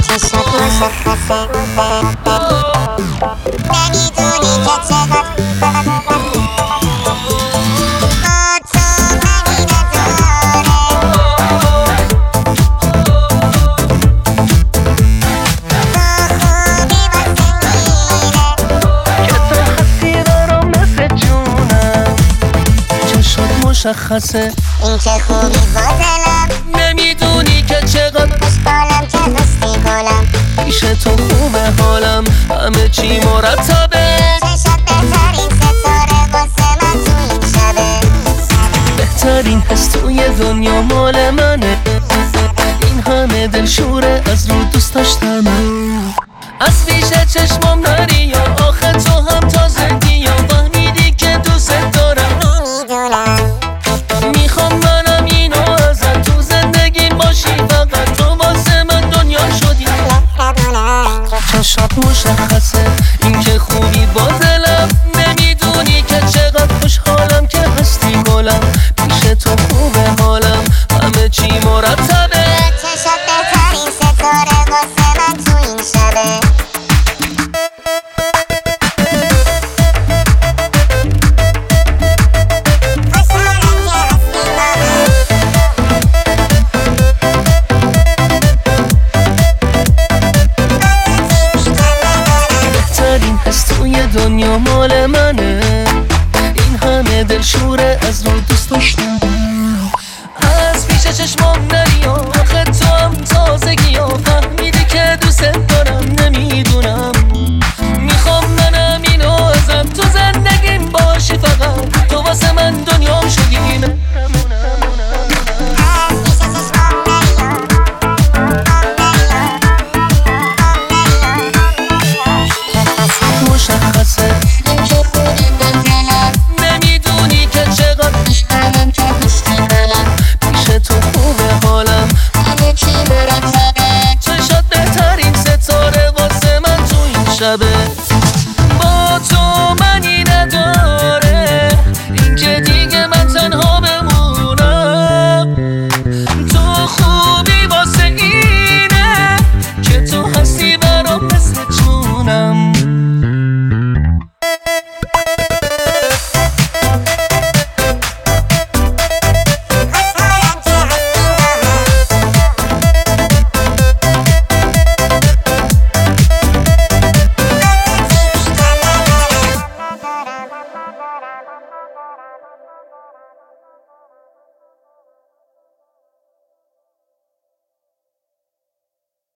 چشات مشخصه نمیدونی که چقدر مشخصه این که خوبی با دلم نمیدونی که چقدر خوشحالم که هستی گلم پیش تو خوبه حالم همه چی مرتبه چشات بهترین ستاره واسه من تو این شبه بهترین حس توی دنیا مال منه این همه دلشوره از رو دوست داشتنم از پیش چشمام نری یا آخه تو هم تازگی یا فهمیدی که دوست دارم میخوام منم اینو ازت تو زندگیم باشی فقط تو واسه من دنیا شدی چشات مشخصه این که خوبی با دلم نمیدونی که چقدر خوشحالم که هستی گلم پیش تو خوبه حالم همه چی مرتبه چشات بهترین ستاره واسه من تو این شبه دنیا مال منه این همه دلشوره از رو دوست داشتم از پیش چشمام نری آخه تو هم تازگی ها فهمیدی که دوست دارم نمیدونم میخوام منم اینو ازم تو زندگیم باشی فقط تو واسه من دنیام شدی مشخصه نمیدونی که چقدر خوشحالم که هستی گلم پیش تو خوبه حالم همه چی مرتبه چشات بهترین ستاره واسه من تو این شبه